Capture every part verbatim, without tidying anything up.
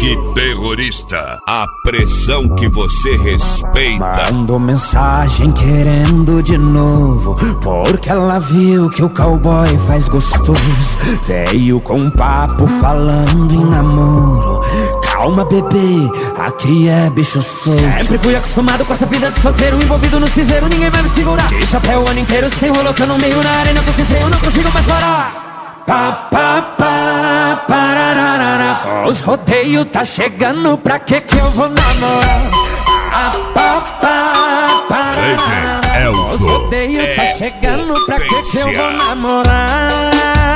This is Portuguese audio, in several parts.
Big Terrorista, a pressão que você respeita. Mandou mensagem querendo de novo, porque ela viu que o cowboy faz gostoso. Veio com um papo falando em namoro. Calma, bebê, aqui é bicho solto. Sempre fui acostumado com essa vida de solteiro, envolvido nos piseiros, ninguém vai me segurar. De chapéu o ano inteiro, sem rolo, tô no meio na arena, tô sem freio, não consigo mais parar. Pá, pá, pá, parararara. Os rodeios tá chegando, pra que que eu vou namorar? Pá, pá, pá, parararara. Os rodeios tá chegando, pra que que eu vou namorar?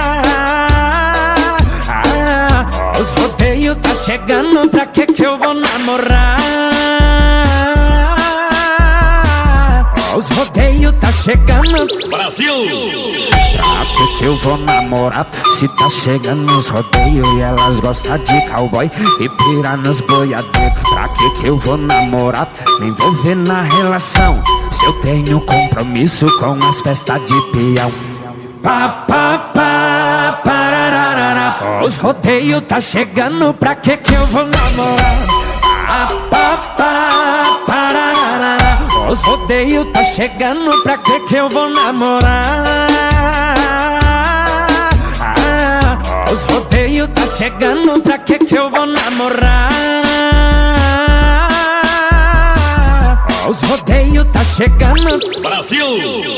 Ah, os rodeios tá chegando, pra que que eu vou namorar? Os rodeios tá chegando, Brasil! Pra que que eu vou namorar? Se tá chegando os rodeios e elas gostam de cowboy e pira nos boiadeiros. Pra que que eu vou namorar? Me envolver na relação, se eu tenho compromisso com as festas de peão. Pá, pá, pá, parararara. Os rodeios tá chegando, pra que que eu vou namorar? Pá, pá, pá, parararara. Os rodeios tá chegando, pra que que eu vou namorar? Ah, os rodeios tá chegando, pra que que eu vou namorar? Os rodeios tá chegando, Brasil!